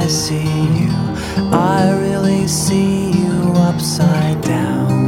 I see you, I really see you upside down.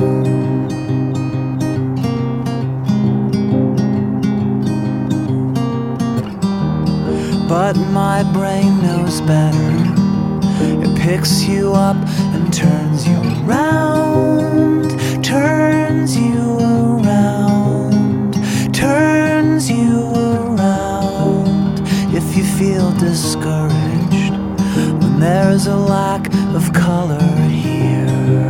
But my brain knows better. It picks you up and turns you around, turns you around, turns you around. If you feel discouraged when there's a lack of color here,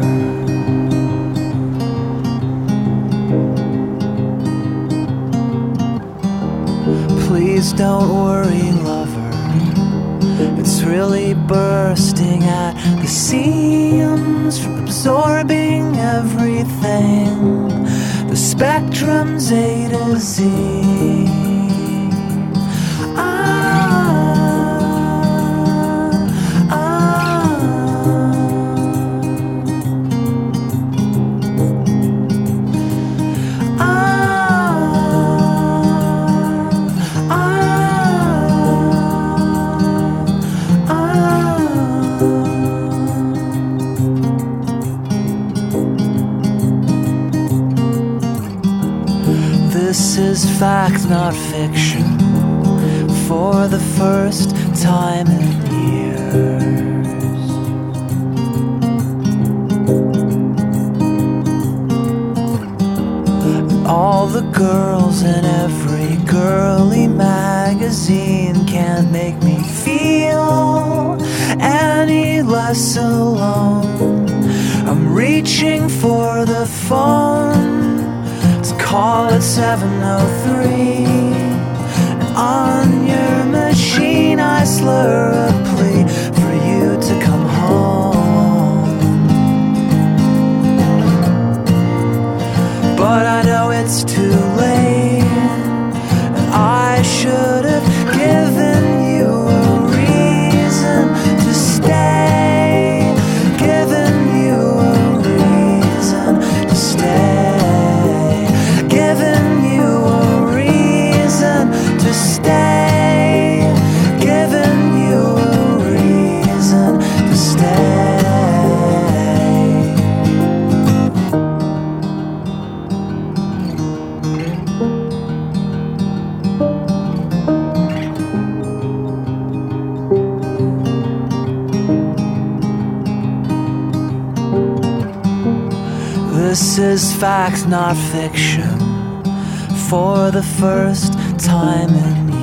please don't worry, lover. It's really bursting at the seams from absorbing everything. The spectrum's A to Z. This is fact, not fiction, for the first time in years. All the girls in every girly magazine can't make me feel any less alone. I'm reaching for the phone, call it 703, and on your machine I slur a plea for you to come home. But I know it's too late, and I should have given you a reason to stay, given you a reason to stay, giving you a reason to stay, giving you a reason to stay. This is fact, not fiction, for the first time in